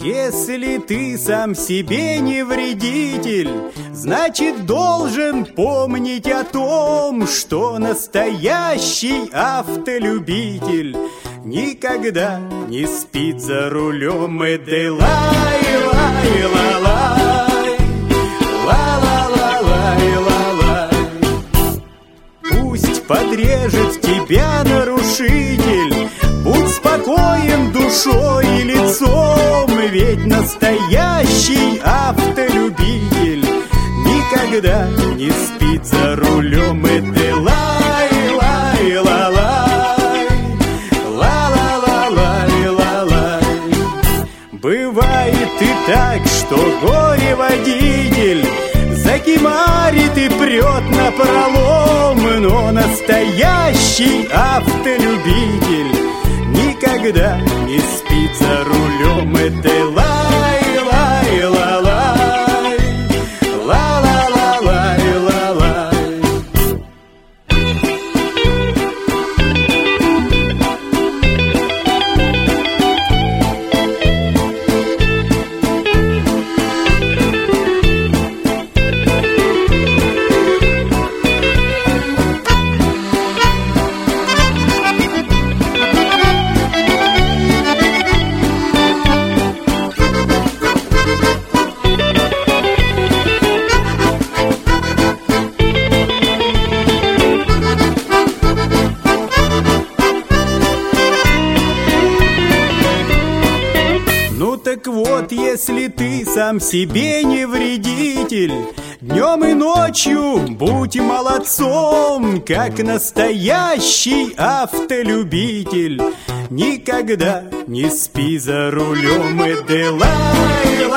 Если ты сам себе не вредитель, значит, должен помнить о том, что настоящий автолюбитель никогда не спит за рулем. Эдэ лай-лай-ла-лай, ла-ла-ла-лай-ла-лай. Пусть подрежет тебя нарушитель, будь спокоен душой и лицом, ведь настоящий автолюбитель никогда не спит за рулем. Эдэ лай-лай-ла-лай, ла-ла-ла-лай-ла-лай. Бывает и так, что горе-водитель закимарит и прет напролом, но настоящий автолюбитель никогда не спит за рулем. Эдэ лай-лай-ла-лай, ла-ла-ла-лай-ла-лай. Так вот, если ты сам себе не вредитель, днем и ночью будь молодцом, как настоящий автолюбитель никогда не спи за рулем. Эдэ лай-лай.